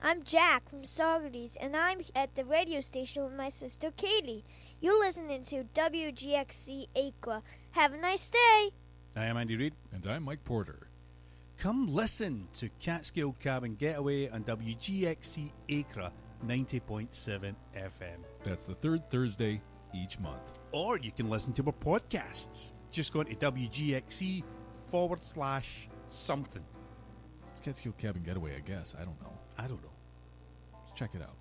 I'm Jack from Saugerties, and I'm at the radio station with my sister Katie. You're listening to WGXC Acra. Have a nice day. I am Andy Reid. And I'm Mike Porter. Come listen to Catskill Cabin Getaway on WGXC Acra 90.7 FM. That's the third Thursday each month. Or you can listen to our podcasts. Just go to WGXC/something. It's Catskill Cabin Getaway, I guess. I don't know. Let's check it out.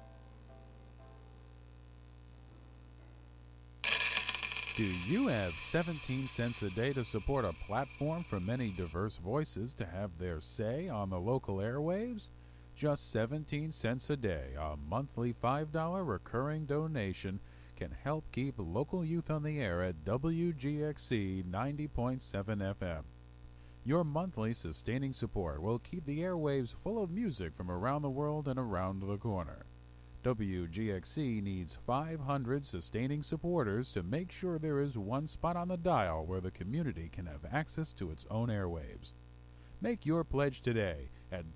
Do you have 17 cents a day to support a platform for many diverse voices to have their say on the local airwaves? Just 17 cents a day, a monthly $5 recurring donation, can help keep local youth on the air at WGXC 90.7 FM. Your monthly sustaining support will keep the airwaves full of music from around the world and around the corner. WGXC needs 500 sustaining supporters to make sure there is one spot on the dial where the community can have access to its own airwaves. Make your pledge today at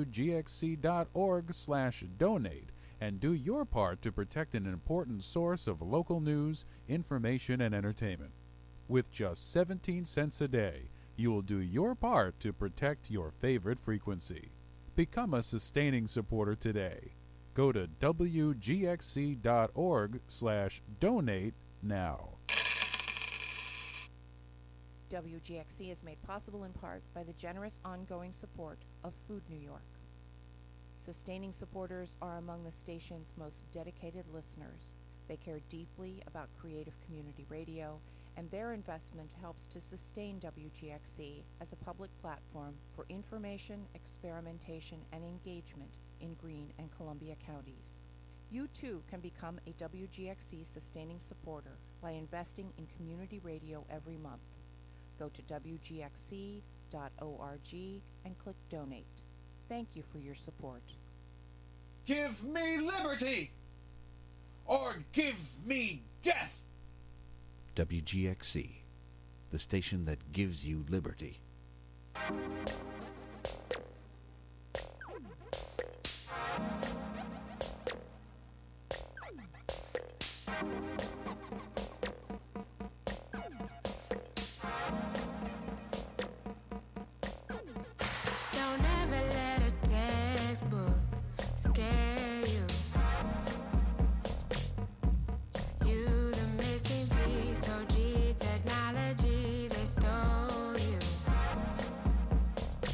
wgxc.org/donate and do your part to protect an important source of local news, information, and entertainment. With just 17 cents a day, you will do your part to protect your favorite frequency. Become a sustaining supporter today. Go to wgxc.org/donate now. WGXC is made possible in part by the generous ongoing support of Food New York. Sustaining supporters are among the station's most dedicated listeners. They care deeply about creative community radio, and their investment helps to sustain WGXC as a public platform for information, experimentation, and engagement in Greene and Columbia counties. You too can become a WGXC sustaining supporter by investing in community radio every month. Go to WGXC.org and click Donate. Thank you for your support. Give me liberty, or give me death! WGXC, the station that gives you liberty. Don't ever let a textbook scare you. You the missing piece, OG technology, they stole you.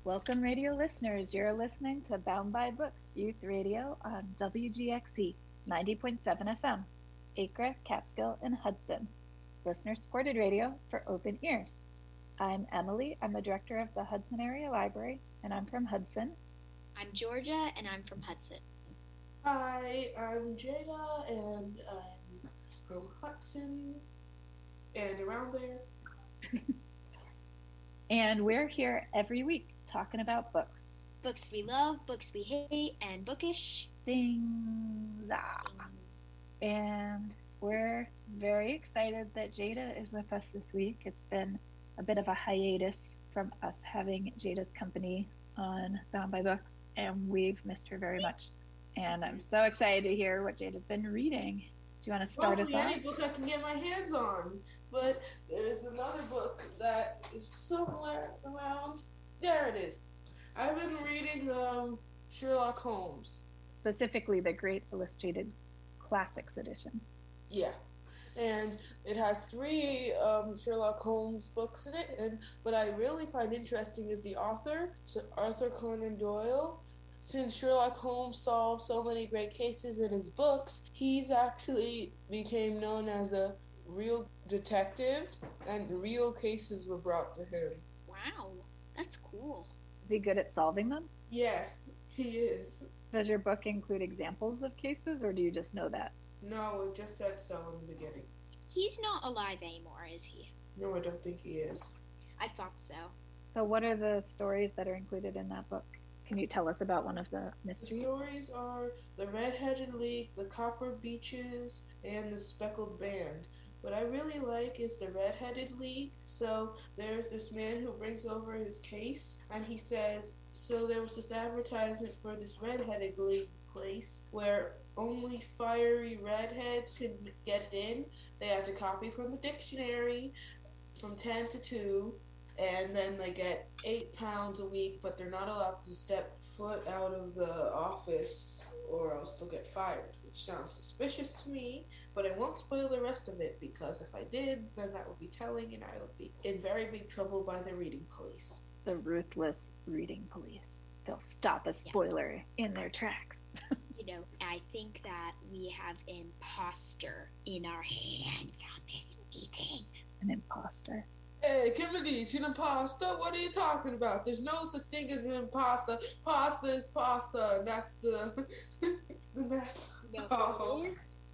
Welcome, radio listeners. You're listening to Bound by Books Youth Radio on WGXE 90.7 FM, Acre, Catskill, and Hudson. Listener-supported radio for open ears. I'm Emily. I'm the director of the Hudson Area Library, and I'm from Hudson. I'm Georgia, and I'm from Hudson. Hi, I'm Jada, and I'm from Hudson, and around there. And we're here every week talking about books. Books we love, books we hate, and bookish things. And we're very excited that Jada is with us this week. It's been a bit of a hiatus from us having Jada's company on Bound by Books, and we've missed her very much. And I'm so excited to hear what Jada's been reading. Do you want to start us off? Any book I can get my hands on, but there's another book that is somewhere around. There it is. I've been reading Sherlock Holmes. Specifically the Great Illustrated Classics edition. Yeah. And it has 3 Sherlock Holmes books in it, and what I really find interesting is the author, Arthur Conan Doyle. Since Sherlock Holmes solved so many great cases in his books, he's actually became known as a real detective, and real cases were brought to him. Wow, that's cool. Is he good at solving them? Yes, he is. Does your book include examples of cases, or do you just know that? No, it just said so in the beginning. He's not alive anymore, is he? No, I don't think he is. I thought so. So what are the stories that are included in that book? Can you tell us about one of the mysteries? The stories are the Red-Headed League, the Copper Beeches, and the Speckled Band. What I really like is the Red-Headed League. So there's this man who brings over his case, and he says, so there was this advertisement for this Red-Headed League place where only fiery redheads could get in. They had to copy from the dictionary from 10 to 2. And then they get £8 a week, but they're not allowed to step foot out of the office or else they'll get fired, which sounds suspicious to me, but I won't spoil the rest of it because if I did, then that would be telling and I would be in very big trouble by the reading police. The ruthless reading police. They'll stop a spoiler in their tracks. You know, I think that we have an imposter in our hands on this meeting. An imposter? Hey, Kimberly, an imposter? What are you talking about? There's no such thing as an imposter. Pasta is pasta, and that's the... that's... No, oh.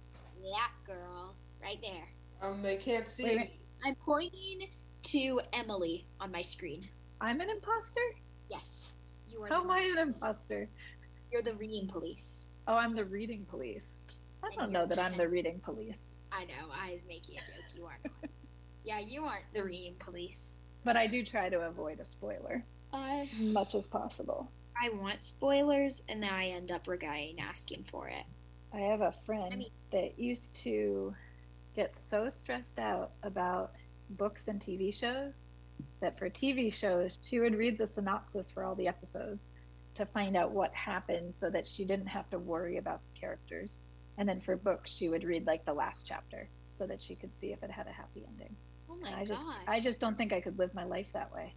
That girl, right there. They can't see. Wait. I'm pointing to Emily on my screen. I'm an imposter? Yes. You are. How am I an imposter? You're the reading police. Oh, I'm the reading police. I don't know that I'm the reading police. I know, I was making a joke. You aren't. Yeah, you aren't the reading police. But I do try to avoid a spoiler. Much as possible. I want spoilers, and then I end up regretting asking for it. I have a friend that used to get so stressed out about books and TV shows that for TV shows, she would read the synopsis for all the episodes to find out what happened so that she didn't have to worry about the characters. And then for books, she would read like the last chapter so that she could see if it had a happy ending. Oh my gosh. I just don't think I could live my life that way.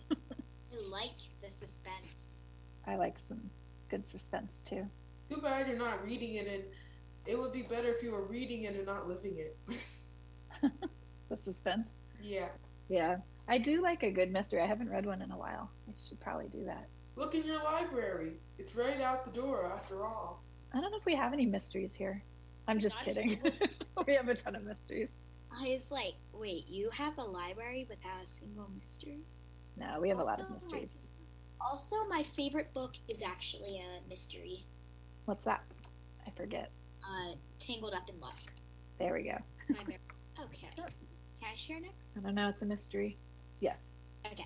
I like the suspense. I like some good suspense too. Too bad you're not reading it, and it would be better if you were reading it and not living it. The suspense? Yeah. Yeah. I do like a good mystery. I haven't read one in a while. I should probably do that. Look in your library. It's right out the door, after all. I don't know if we have any mysteries here. I'm just kidding. We have a ton of mysteries. I was like, wait, you have a library without a single mystery? No, we have a lot of mysteries. Also, my favorite book is actually a mystery. What's that? I forget. Tangled Up in Luck. There we go. Okay. Can I share next? I don't know. It's a mystery. Yes. Okay.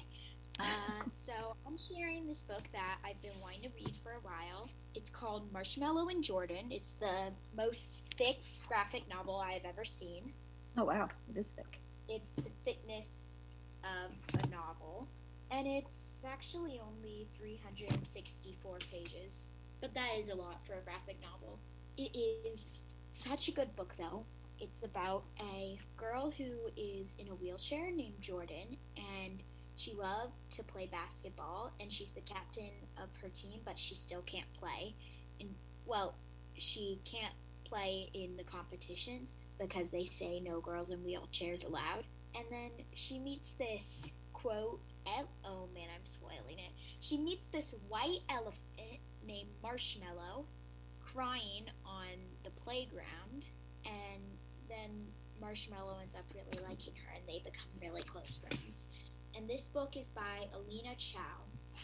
So I'm sharing this book that I've been wanting to read for a while. It's called Marshmallow and Jordan. It's the most thick graphic novel I've ever seen. Oh, wow. It is thick. It's the thickness of a novel. And it's actually only 364 pages. But that is a lot for a graphic novel. It is such a good book, though. It's about a girl who is in a wheelchair named Jordan, and She loved to play basketball, and she's the captain of her team, but she still can't play. And, well, she can't play in the competitions because they say no girls in wheelchairs allowed. And then she meets this, quote, oh man, I'm spoiling it. She meets this white elephant named Marshmallow crying on the playground, and then Marshmallow ends up really liking her, and they become really close friends. And this book is by Alina Chow.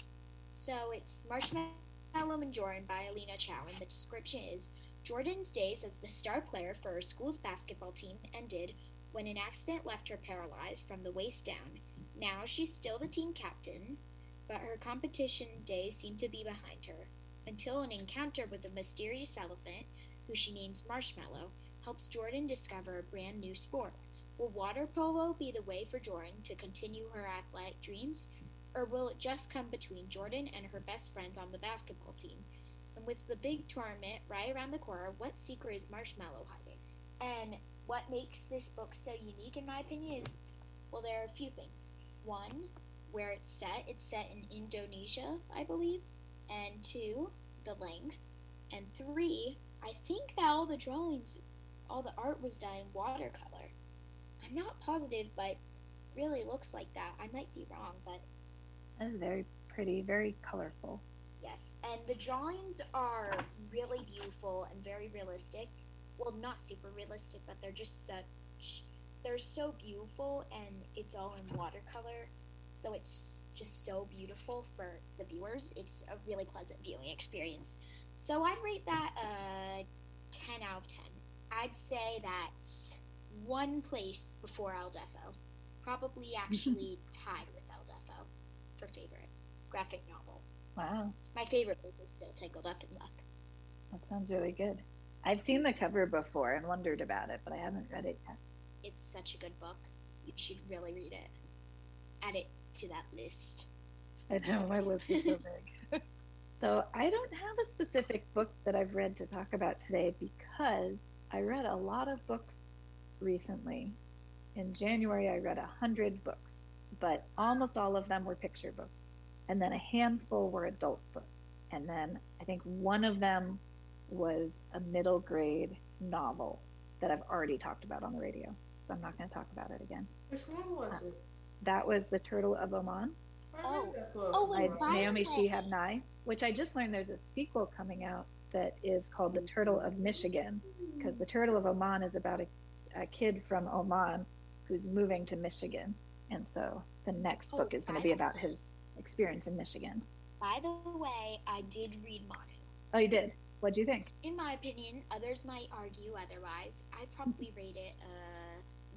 So it's Marshmallow and Jordan by Alina Chow, and the description is, Jordan's days as the star player for her school's basketball team ended when an accident left her paralyzed from the waist down. Now she's still the team captain, but her competition days seem to be behind her, until an encounter with a mysterious elephant, who she names Marshmallow, helps Jordan discover a brand new sport. Will water polo be the way for Jordan to continue her athletic dreams, or will it just come between Jordan and her best friends on the basketball team? And with the big tournament right around the corner, what secret is Marshmallow hiding? And what makes this book so unique, in my opinion, is, well, there are a few things. One, where it's set in Indonesia, I believe. And two, the length. And three, I think that all the drawings, all the art was done in watercolor. I'm not positive, but really looks like that. I might be wrong, but... That's very pretty, very colorful. Yes, and the drawings are really beautiful and very realistic. Well, not super realistic, but they're just they're so beautiful, and it's all in watercolor, so it's just so beautiful for the viewers. It's a really pleasant viewing experience. So I'd rate that a 10 out of 10. I'd say that's one place before El Defo. Probably actually tied with El Defo for favorite graphic novel. Wow. My favorite book is still Tangled Up in Luck. That sounds really good. I've seen the cover before and wondered about it, but I haven't read it yet. It's such a good book. You should really read it. Add it to that list. I know, my list is so big. So I don't have a specific book that I've read to talk about today because I read a lot of books recently. In January, I read 100 books, but almost all of them were picture books. And then a handful were adult books. And then I think one of them was a middle grade novel that I've already talked about on the radio. So I'm not going to talk about it again. Which one was it? That was The Turtle of Oman. I read that book. By Naomi Shihab Nye, which I just learned there's a sequel coming out that is called The Turtle of Michigan, because The Turtle of Oman is about a kid from Oman who's moving to Michigan. And so the next book is going to be about his experience in Michigan. By the way, I did read Manu. Oh, you did? What'd you think? In my opinion, others might argue otherwise. I'd probably rate it a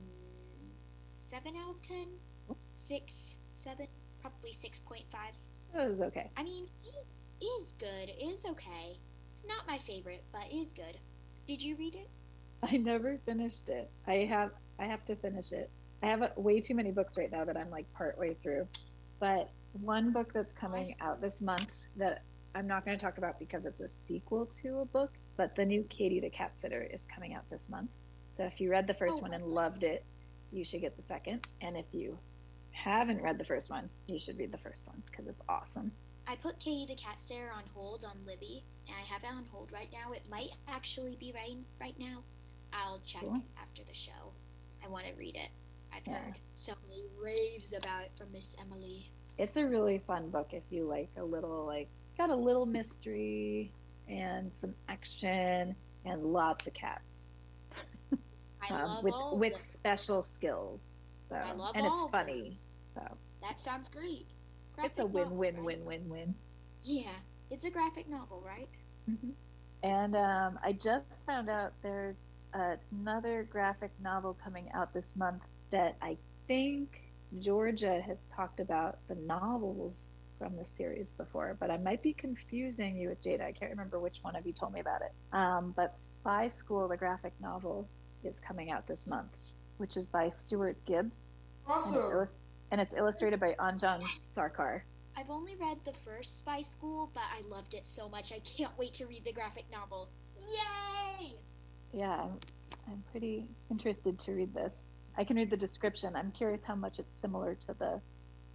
7 out of 10. 6, 7, probably 6.5. It was okay. I mean, it is good. It is okay. It's not my favorite, but it is good. Did you read it? I never finished it. I have to finish it. I have way too many books right now that I'm like partway through. But one book that's coming out this month that I'm not going to talk about because it's a sequel to a book, but the new Katie the Cat Sitter is coming out this month. So if you read the first one and loved it, you should get the second. And if you haven't read the first one, you should read the first one because it's awesome. I put Katie the Cat Sitter on hold on Libby, and I have it on hold right now. It might actually be right now. I'll check after the show. I want to read it. I've heard so many raves about it from Miss Emily. It's a really fun book if you like got a little mystery and some action and lots of cats. I love with special skills. So I love and all it's funny. those. So that sounds great. It's a win-win-win-win-win. Yeah, it's a graphic novel, right? Mm-hmm. And I just found out there's another graphic novel coming out this month that I think Georgia has talked about the novels from the series before, but I might be confusing you with Jada. I can't remember which one of you told me about it. But Spy School, the graphic novel, is coming out this month, which is by Stuart Gibbs. Awesome. And it's illustrated by Anjan Sarkar. I've only read the first Spy School, but I loved it so much. I can't wait to read the graphic novel. Yay! Yeah, I'm pretty interested to read this. I can read the description. I'm curious how much it's similar to the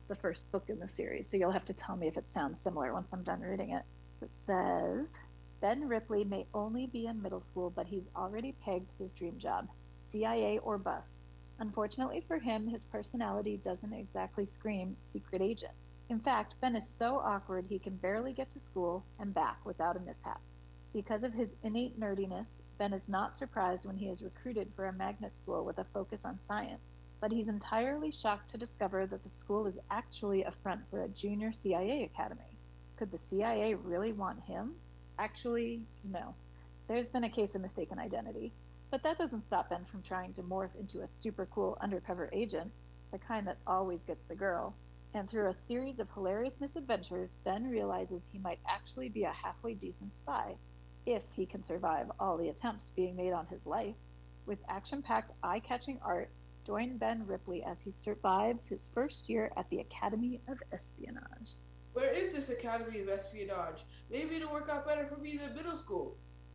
the first book in the series, so you'll have to tell me if it sounds similar once I'm done reading it. It says, Ben Ripley may only be in middle school, but he's already pegged his dream job, CIA or bust. Unfortunately for him, his personality doesn't exactly scream secret agent. In fact, Ben is so awkward he can barely get to school and back without a mishap. Because of his innate nerdiness, Ben is not surprised when he is recruited for a magnet school with a focus on science, but he's entirely shocked to discover that the school is actually a front for a junior CIA academy. Could the CIA really want him? Actually, no. There's been a case of mistaken identity, but that doesn't stop Ben from trying to morph into a super cool undercover agent, the kind that always gets the girl. And through a series of hilarious misadventures, Ben realizes he might actually be a halfway decent spy, if he can survive all the attempts being made on his life. With action-packed, eye-catching art, join Ben Ripley as he survives his first year at the Academy of Espionage. Where is this Academy of Espionage? Maybe it'll work out better for me than middle school.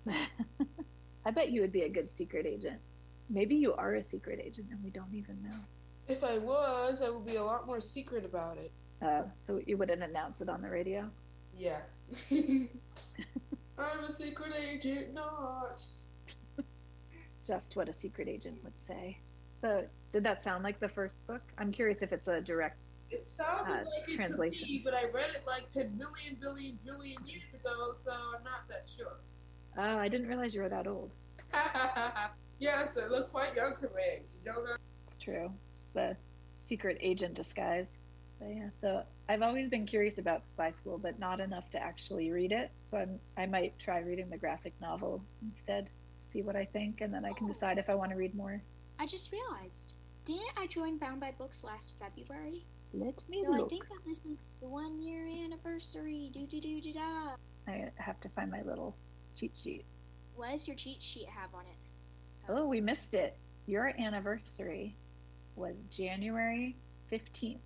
I bet you would be a good secret agent. Maybe you are a secret agent and we don't even know. If I was, I would be a lot more secret about it. So you wouldn't announce it on the radio? Yeah. I'm a secret agent, not. Just what a secret agent would say. So, did that sound like the first book? I'm curious if it's a direct It sounded like it translation. to me, but I read it like 10 million, billion, trillion years ago, so I'm not that sure. Oh, I didn't realize you were that old. Yes, I look quite young for my age, don't I? It's true. The secret agent disguise. But yeah, so I've always been curious about Spy School, but not enough to actually read it. So I might try reading the graphic novel instead, see what I think, and then I can decide if I want to read more. I just realized, didn't I join Bound by Books last February? Let me So look. I think that this is the 1 year anniversary. Do-do-do-do-da. I have to find my little cheat sheet. What does your cheat sheet have on it? Oh, we missed it. Your anniversary was January 15th.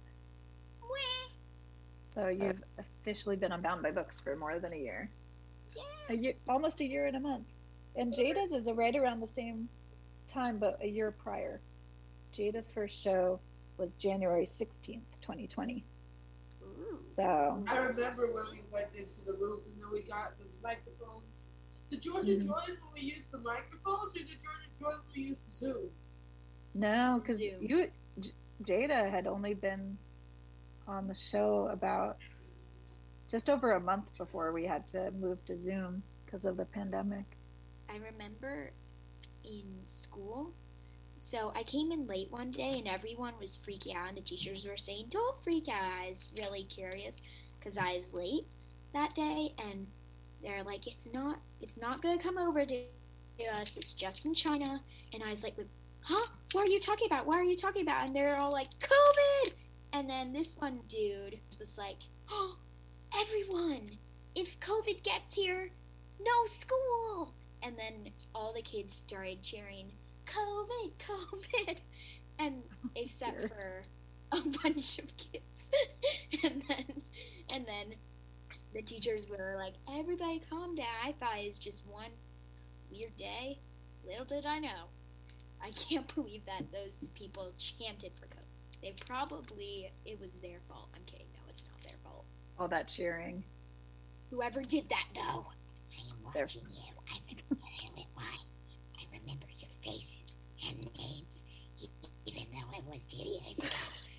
So you've officially been on Bound by Books for more than a year. Yeah. Almost a year and a month. And Jada's is right around the same time, but a year prior. Jada's first show was January 16th, 2020. Ooh. So I remember when we went into the room and then we got the microphones. Did Georgia join when we used the microphones, or did Georgia join when we used Zoom? no, because Jada had only been on the show about just over a month before we had to move to Zoom because of the pandemic. I remember in school, so I came in late one day and everyone was freaking out and the teachers were saying, don't freak out. I was really curious because I was late that day and they're like, it's not going to come over to us. It's just in China. And I was like, huh? What are you talking about? What are you talking about? And they're all like, COVID! And then this one dude was like, oh, everyone, if COVID gets here, no school. And then all the kids started cheering, COVID, COVID. And except for a bunch of kids. and then the teachers were like, everybody calm down. I thought it was just one weird day. Little did I know. I can't believe that those people chanted for COVID. It was their fault. I'm kidding. No, it's not their fault. All that cheering. Whoever did that, no. I am watching you. I remember who it was. I remember your faces and names, even though it was 2 years ago.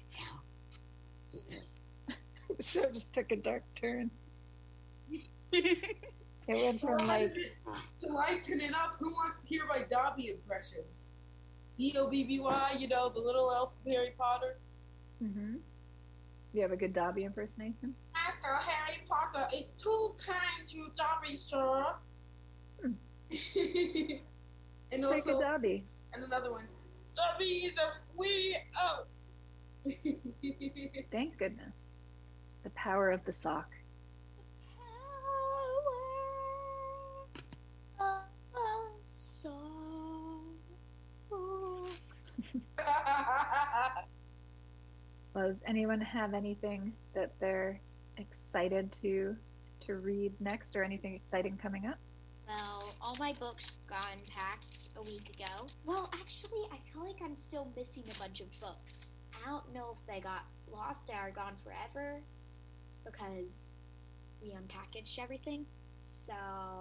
So, The show just took a dark turn. It went from like... To lighten it up, who wants to hear my Dobby impressions? D-O-B-B-Y, you know, the little elf from Harry Potter. Mm-hmm. You have a good Dobby impersonation? After Harry Potter is too kind to Dobby, sir. And also, Take a Dobby. And another one. Dobby is a free elf. Thank goodness. The power of the sock. Does anyone have anything that they're excited to read next, or anything exciting coming up? Well, all my books got unpacked a week ago. Well, actually, I feel like I'm still missing a bunch of books. I don't know if they got lost or gone forever because we unpackaged everything. So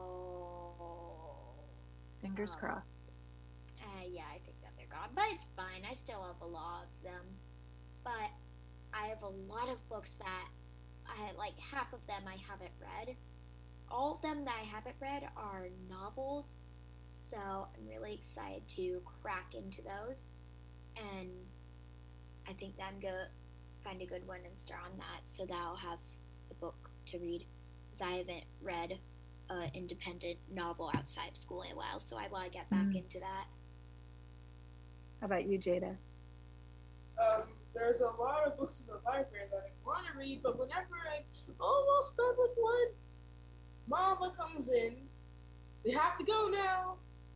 Fingers crossed. Yeah, I think that they're gone, but it's fine. I still have a lot of them, but I have a lot of books that like half of them I haven't read. All of them that I haven't read are novels, so I'm really excited to crack into those, and I think that I'm gonna find a good one and start on that, so that I'll have the book to read, because I haven't read an independent novel outside of school in a while, so I want to get back into that. How about you, Jada? There's a lot of books in the library that I want to read, but whenever I'm almost done with one, Mama comes in. We have to go now.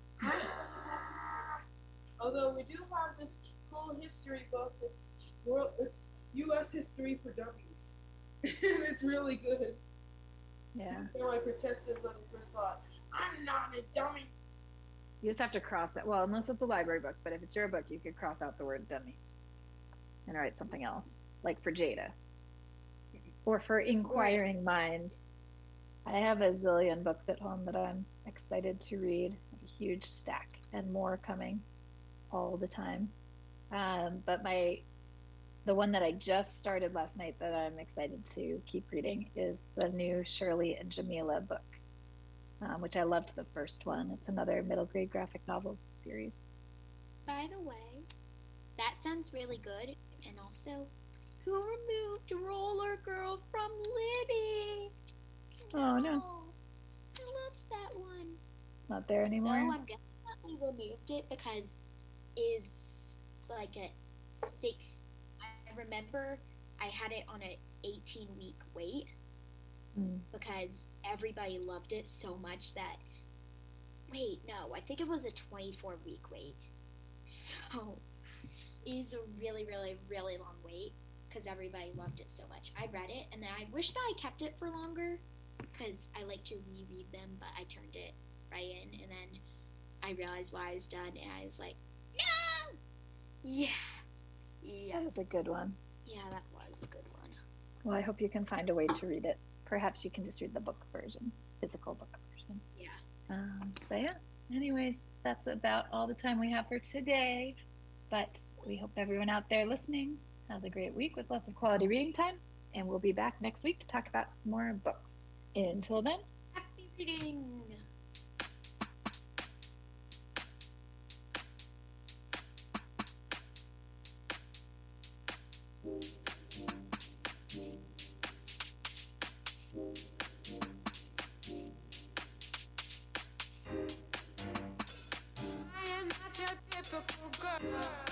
Although we do have this cool history book. It's U.S. history for dummies. And it's really good. Yeah. You know, I protested when I first saw it. I'm not a dummy. You just have to cross it. Well, unless it's a library book, but if it's your book, you could cross out the word dummy and write something else, like for Jada. Or for inquiring minds. I have a zillion books at home that I'm excited to read. A huge stack and more coming all the time. But the one that I just started last night that I'm excited to keep reading is the new Shirley and Jamila book, which I loved the first one. It's another middle grade graphic novel series. By the way, that sounds really good. And also, who removed Roller Girl from Libby? Oh, no. I loved that one. Not there anymore? No, I'm definitely removed it because is like a 6. I remember I had it on an 18-week wait because everybody loved it so much that. Wait, no, I think it was a 24-week wait. So it is a really, really, really long wait because everybody loved it so much. I read it and then I wish that I kept it for longer because I like to reread them, but I turned it right in and then I realized why I was done and I was like, no! Yeah. That was a good one. Yeah, that was a good one. Well, I hope you can find a way to read it. Perhaps you can just read the book version, physical book version. Yeah. So yeah, anyways, that's about all the time we have for today. But we hope everyone out there listening has a great week with lots of quality reading time. And we'll be back next week to talk about some more books. Until then, happy reading! I am not your typical girl.